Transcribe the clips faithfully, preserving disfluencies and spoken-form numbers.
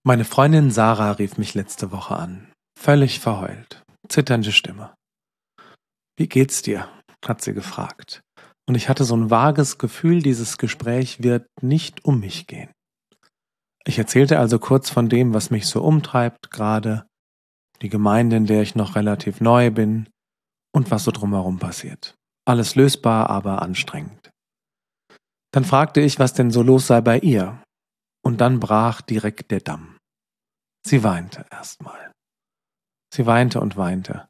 Meine Freundin Sarah rief mich letzte Woche an. Völlig verheult. Zitternde Stimme. Wie geht's dir? Hat sie gefragt. Und ich hatte so ein vages Gefühl, dieses Gespräch wird nicht um mich gehen. Ich erzählte also kurz von dem, was mich so umtreibt gerade, die Gemeinde, in der ich noch relativ neu bin und was so drumherum passiert. Alles lösbar, aber anstrengend. Dann fragte ich, was denn so los sei bei ihr. Und dann brach direkt der Damm. Sie weinte erstmal. Sie weinte und weinte.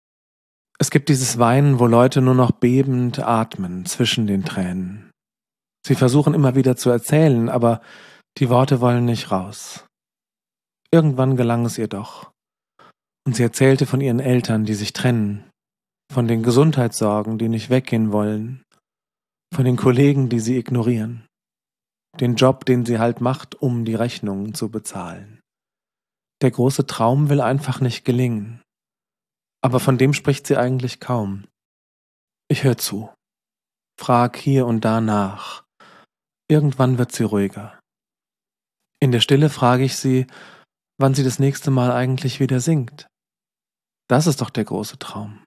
Es gibt dieses Weinen, wo Leute nur noch bebend atmen zwischen den Tränen. Sie versuchen immer wieder zu erzählen, aber die Worte wollen nicht raus. Irgendwann gelang es ihr doch. Und sie erzählte von ihren Eltern, die sich trennen, von den Gesundheitssorgen, die nicht weggehen wollen, von den Kollegen, die sie ignorieren, den Job, den sie halt macht, um die Rechnungen zu bezahlen. Der große Traum will einfach nicht gelingen. Aber von dem spricht sie eigentlich kaum. Ich höre zu, frag hier und da nach. Irgendwann wird sie ruhiger. In der Stille frage ich sie, wann sie das nächste Mal eigentlich wieder singt. Das ist doch der große Traum.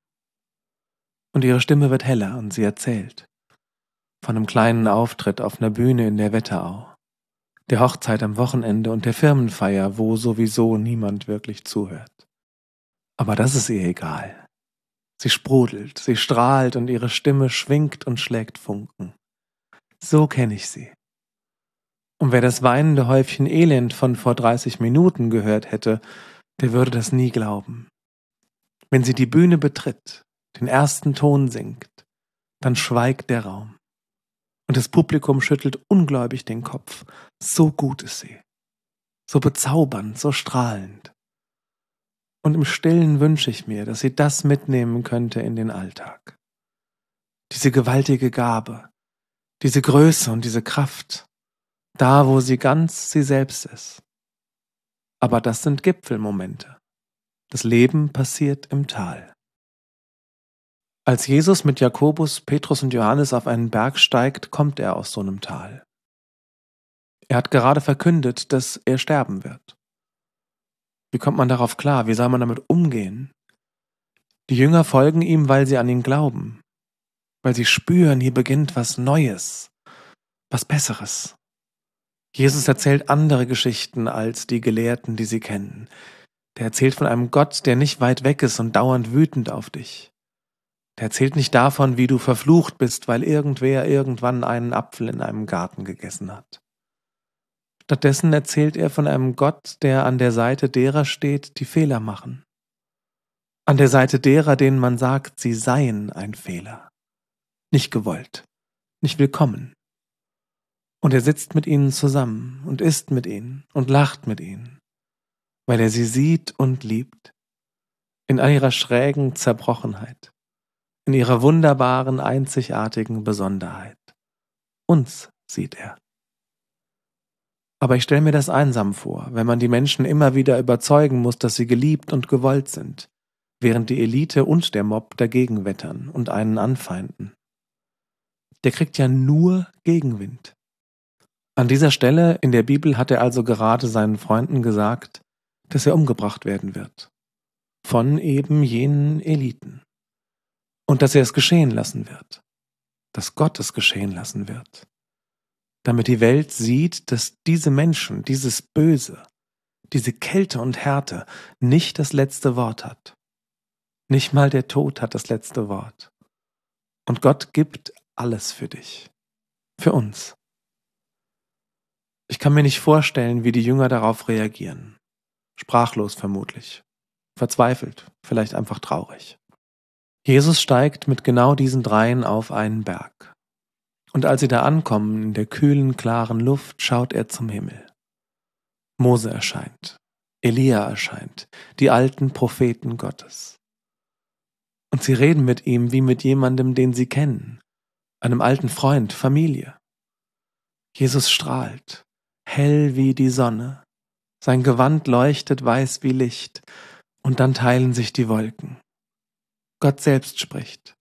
Und ihre Stimme wird heller und sie erzählt. Von einem kleinen Auftritt auf einer Bühne in der Wetterau, der Hochzeit am Wochenende und der Firmenfeier, wo sowieso niemand wirklich zuhört. Aber das ist ihr egal. Sie sprudelt, sie strahlt und ihre Stimme schwingt und schlägt Funken. So kenne ich sie. Und wer das weinende Häufchen Elend von vor dreißig Minuten gehört hätte, der würde das nie glauben. Wenn sie die Bühne betritt, den ersten Ton singt, dann schweigt der Raum. Und das Publikum schüttelt ungläubig den Kopf. So gut ist sie. So bezaubernd, so strahlend. Und im Stillen wünsche ich mir, dass sie das mitnehmen könnte in den Alltag. Diese gewaltige Gabe, diese Größe und diese Kraft, da wo sie ganz sie selbst ist. Aber das sind Gipfelmomente. Das Leben passiert im Tal. Als Jesus mit Jakobus, Petrus und Johannes auf einen Berg steigt, kommt er aus so einem Tal. Er hat gerade verkündet, dass er sterben wird. Wie kommt man darauf klar? Wie soll man damit umgehen? Die Jünger folgen ihm, weil sie an ihn glauben. Weil sie spüren, hier beginnt was Neues, was Besseres. Jesus erzählt andere Geschichten als die Gelehrten, die sie kennen. Der erzählt von einem Gott, der nicht weit weg ist und dauernd wütend auf dich. Der erzählt nicht davon, wie du verflucht bist, weil irgendwer irgendwann einen Apfel in einem Garten gegessen hat. Stattdessen erzählt er von einem Gott, der an der Seite derer steht, die Fehler machen. An der Seite derer, denen man sagt, sie seien ein Fehler. Nicht gewollt, nicht willkommen. Und er sitzt mit ihnen zusammen und isst mit ihnen und lacht mit ihnen, weil er sie sieht und liebt, in all ihrer schrägen Zerbrochenheit, in ihrer wunderbaren, einzigartigen Besonderheit. Uns sieht er. Aber ich stelle mir das einsam vor, wenn man die Menschen immer wieder überzeugen muss, dass sie geliebt und gewollt sind, während die Elite und der Mob dagegen wettern und einen anfeinden. Der kriegt ja nur Gegenwind. An dieser Stelle in der Bibel hat er also gerade seinen Freunden gesagt, dass er umgebracht werden wird. Von eben jenen Eliten. Und dass er es geschehen lassen wird. Dass Gott es geschehen lassen wird. Damit die Welt sieht, dass diese Menschen, dieses Böse, diese Kälte und Härte nicht das letzte Wort hat. Nicht mal der Tod hat das letzte Wort. Und Gott gibt alles für dich. Für uns. Ich kann mir nicht vorstellen, wie die Jünger darauf reagieren. Sprachlos vermutlich. Verzweifelt, vielleicht einfach traurig. Jesus steigt mit genau diesen dreien auf einen Berg. Und als sie da ankommen, in der kühlen, klaren Luft, schaut er zum Himmel. Mose erscheint, Elia erscheint, die alten Propheten Gottes. Und sie reden mit ihm wie mit jemandem, den sie kennen, einem alten Freund, Familie. Jesus strahlt, hell wie die Sonne, sein Gewand leuchtet weiß wie Licht, und dann teilen sich die Wolken. Gott selbst spricht.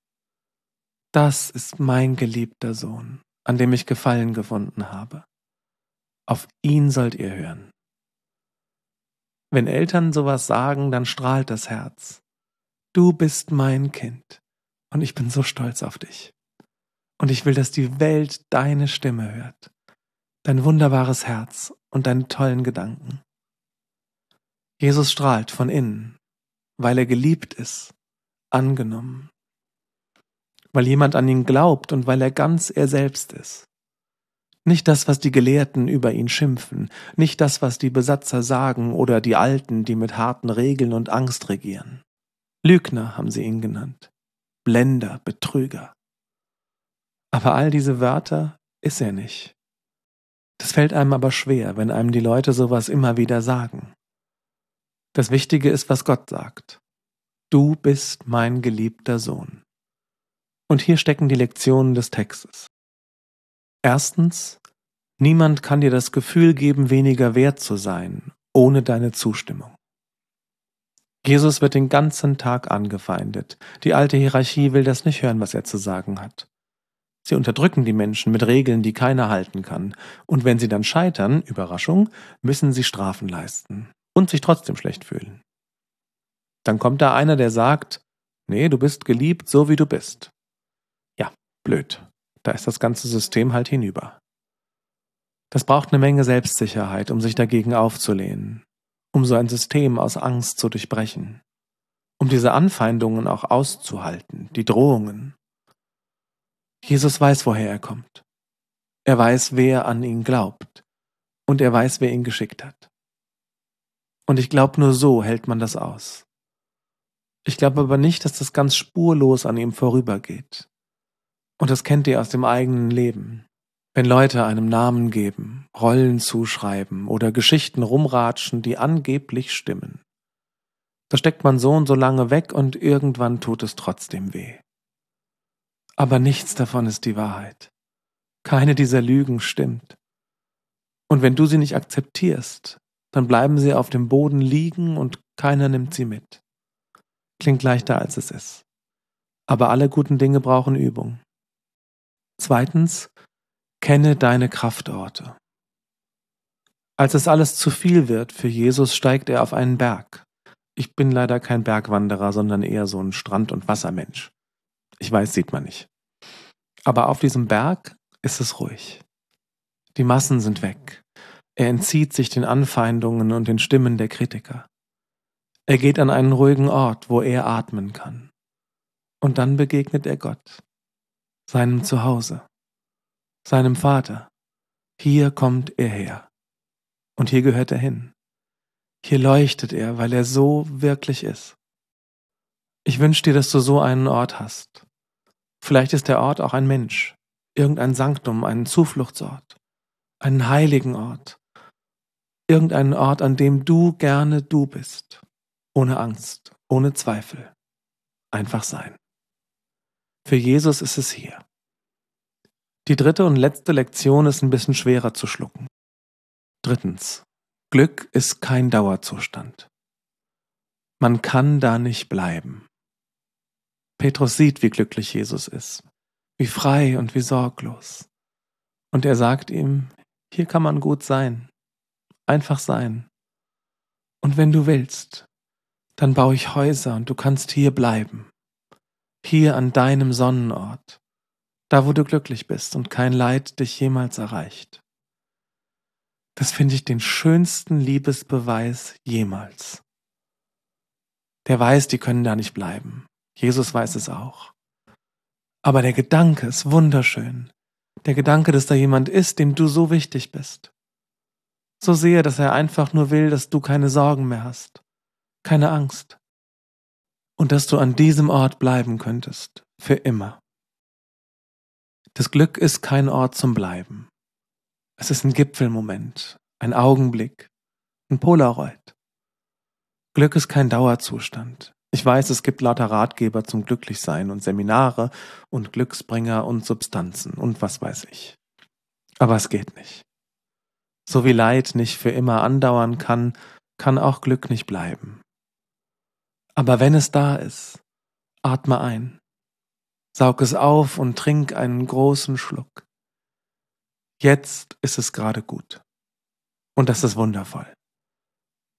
Das ist mein geliebter Sohn, an dem ich Gefallen gefunden habe. Auf ihn sollt ihr hören. Wenn Eltern sowas sagen, dann strahlt das Herz. Du bist mein Kind und ich bin so stolz auf dich. Und ich will, dass die Welt deine Stimme hört, dein wunderbares Herz und deine tollen Gedanken. Jesus strahlt von innen, weil er geliebt ist, angenommen, weil jemand an ihn glaubt und weil er ganz er selbst ist. Nicht das, was die Gelehrten über ihn schimpfen, nicht das, was die Besatzer sagen oder die Alten, die mit harten Regeln und Angst regieren. Lügner haben sie ihn genannt, Blender, Betrüger. Aber all diese Wörter ist er nicht. Das fällt einem aber schwer, wenn einem die Leute sowas immer wieder sagen. Das Wichtige ist, was Gott sagt. Du bist mein geliebter Sohn. Und hier stecken die Lektionen des Textes. Erstens, niemand kann dir das Gefühl geben, weniger wert zu sein, ohne deine Zustimmung. Jesus wird den ganzen Tag angefeindet. Die alte Hierarchie will das nicht hören, was er zu sagen hat. Sie unterdrücken die Menschen mit Regeln, die keiner halten kann. Und wenn sie dann scheitern, Überraschung, müssen sie Strafen leisten und sich trotzdem schlecht fühlen. Dann kommt da einer, der sagt, nee, du bist geliebt, so wie du bist. Ja, blöd. Da ist das ganze System halt hinüber. Das braucht eine Menge Selbstsicherheit, um sich dagegen aufzulehnen, um so ein System aus Angst zu durchbrechen, um diese Anfeindungen auch auszuhalten, die Drohungen. Jesus weiß, woher er kommt. Er weiß, wer an ihn glaubt. Und er weiß, wer ihn geschickt hat. Und ich glaube, nur so hält man das aus. Ich glaube aber nicht, dass das ganz spurlos an ihm vorübergeht. Und das kennt ihr aus dem eigenen Leben. Wenn Leute einem Namen geben, Rollen zuschreiben oder Geschichten rumratschen, die angeblich stimmen. Da steckt man so und so lange weg und irgendwann tut es trotzdem weh. Aber nichts davon ist die Wahrheit. Keine dieser Lügen stimmt. Und wenn du sie nicht akzeptierst, dann bleiben sie auf dem Boden liegen und keiner nimmt sie mit. Klingt leichter, als es ist. Aber alle guten Dinge brauchen Übung. Zweitens, kenne deine Kraftorte. Als es alles zu viel wird für Jesus, steigt er auf einen Berg. Ich bin leider kein Bergwanderer, sondern eher so ein Strand- und Wassermensch. Ich weiß, sieht man nicht. Aber auf diesem Berg ist es ruhig. Die Massen sind weg. Er entzieht sich den Anfeindungen und den Stimmen der Kritiker. Er geht an einen ruhigen Ort, wo er atmen kann. Und dann begegnet er Gott, seinem Zuhause, seinem Vater. Hier kommt er her. Und hier gehört er hin. Hier leuchtet er, weil er so wirklich ist. Ich wünsche dir, dass du so einen Ort hast. Vielleicht ist der Ort auch ein Mensch, irgendein Sanktum, ein Zufluchtsort, einen heiligen Ort, irgendeinen Ort, an dem du gerne du bist, ohne Angst, ohne Zweifel, einfach sein. Für Jesus ist es hier. Die dritte und letzte Lektion ist ein bisschen schwerer zu schlucken. Drittens, Glück ist kein Dauerzustand. Man kann da nicht bleiben. Petrus sieht, wie glücklich Jesus ist, wie frei und wie sorglos. Und er sagt ihm, hier kann man gut sein, einfach sein. Und wenn du willst, dann baue ich Häuser und du kannst hier bleiben. Hier an deinem Sonnenort, da wo du glücklich bist und kein Leid dich jemals erreicht. Das finde ich den schönsten Liebesbeweis jemals. Der weiß, die können da nicht bleiben. Jesus weiß es auch. Aber der Gedanke ist wunderschön. Der Gedanke, dass da jemand ist, dem du so wichtig bist. So sehr, dass er einfach nur will, dass du keine Sorgen mehr hast, keine Angst. Und dass du an diesem Ort bleiben könntest, für immer. Das Glück ist kein Ort zum Bleiben. Es ist ein Gipfelmoment, ein Augenblick, ein Polaroid. Glück ist kein Dauerzustand. Ich weiß, es gibt lauter Ratgeber zum Glücklichsein und Seminare und Glücksbringer und Substanzen und was weiß ich. Aber es geht nicht. So wie Leid nicht für immer andauern kann, kann auch Glück nicht bleiben. Aber wenn es da ist, atme ein, saug es auf und trink einen großen Schluck. Jetzt ist es gerade gut. Und das ist wundervoll.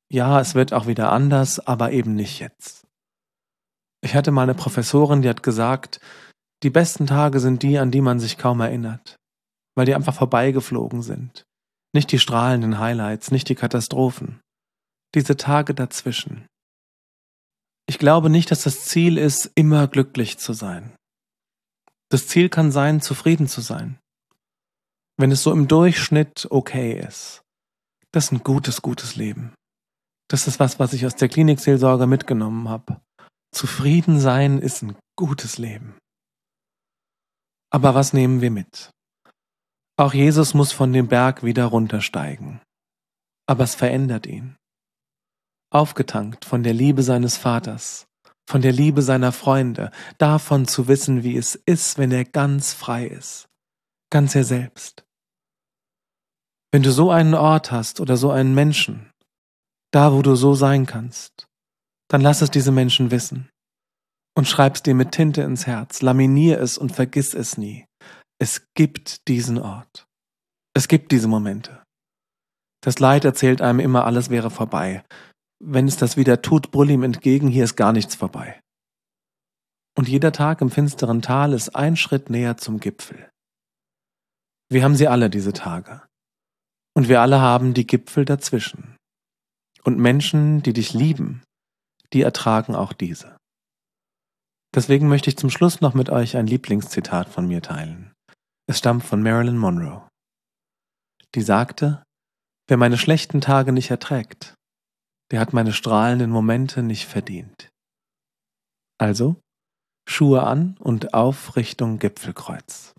ja, es wird auch wieder anders, aber eben nicht jetzt. Ich hatte mal eine Professorin, die hat gesagt, die besten Tage sind die, an die man sich kaum erinnert, weil die einfach vorbeigeflogen sind. Nicht die strahlenden Highlights, nicht die Katastrophen. Diese Tage dazwischen. Ich glaube nicht, dass das Ziel ist, immer glücklich zu sein. Das Ziel kann sein, zufrieden zu sein. Wenn es so im Durchschnitt okay ist. Das ist ein gutes, gutes Leben. Das ist was, was ich aus der Klinikseelsorge mitgenommen habe. Zufrieden sein ist ein gutes Leben. Aber was nehmen wir mit? Auch Jesus muss von dem Berg wieder runtersteigen. Aber es verändert ihn. Aufgetankt von der Liebe seines Vaters, von der Liebe seiner Freunde, davon zu wissen, wie es ist, wenn er ganz frei ist, ganz er selbst. Wenn du so einen Ort hast oder so einen Menschen, da wo du so sein kannst, dann lass es diese Menschen wissen und schreib's dir mit Tinte ins Herz, laminier es und vergiss es nie. Es gibt diesen Ort. Es gibt diese Momente. Das Leid erzählt einem immer, alles wäre vorbei. Wenn es das wieder tut, brüll ihm entgegen, hier ist gar nichts vorbei. Und jeder Tag im finsteren Tal ist ein Schritt näher zum Gipfel. Wir haben sie alle, diese Tage. Und wir alle haben die Gipfel dazwischen. Und Menschen, die dich lieben, die ertragen auch diese. Deswegen möchte ich zum Schluss noch mit euch ein Lieblingszitat von mir teilen. Es stammt von Marilyn Monroe. Die sagte, wer meine schlechten Tage nicht erträgt, der hat meine strahlenden Momente nicht verdient. Also, Schuhe an und auf Richtung Gipfelkreuz.